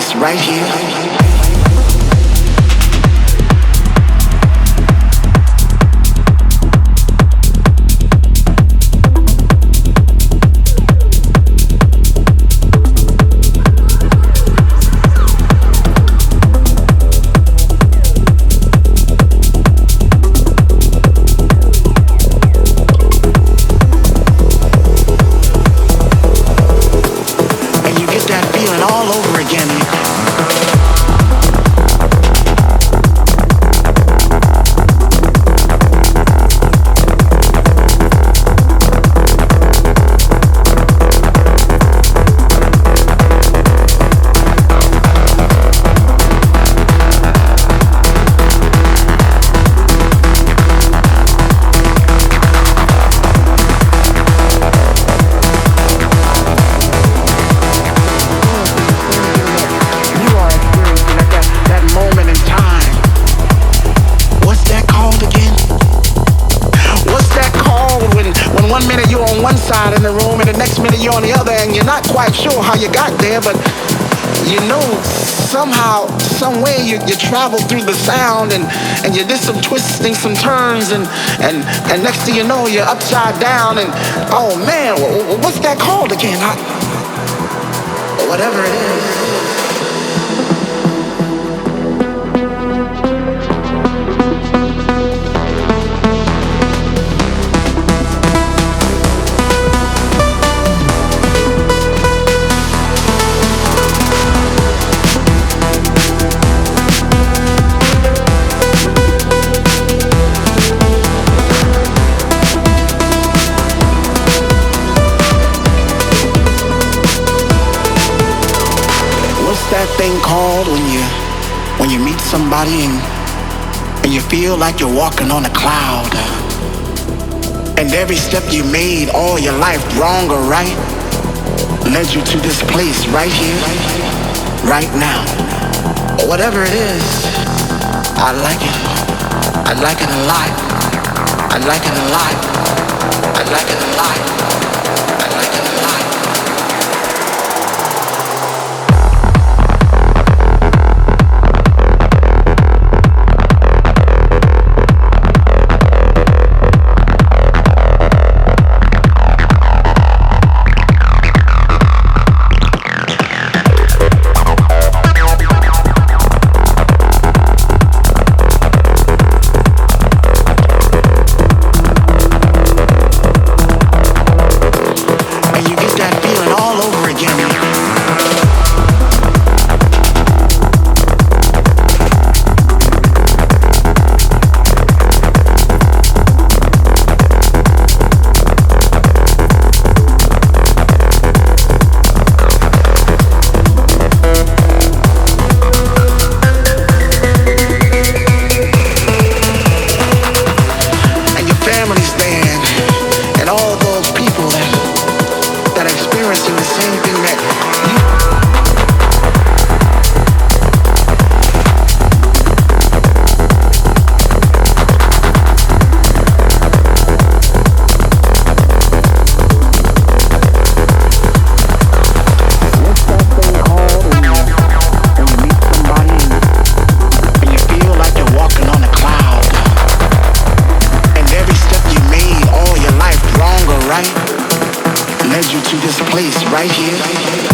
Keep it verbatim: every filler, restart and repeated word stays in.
place right here. You travel through the sound and, and you did some twisting, some turns, and, and, and next thing you know, you're upside down and, oh man, what's that called again? I, whatever it is. Called when you when you meet somebody and, and you feel like you're walking on a cloud, and every step you made all your life, wrong or right, led you to this place right here, right now. Whatever it is, I like it. I like it a lot. I like it a lot. I like it a lot. I like it a lot. Led you to this place right here.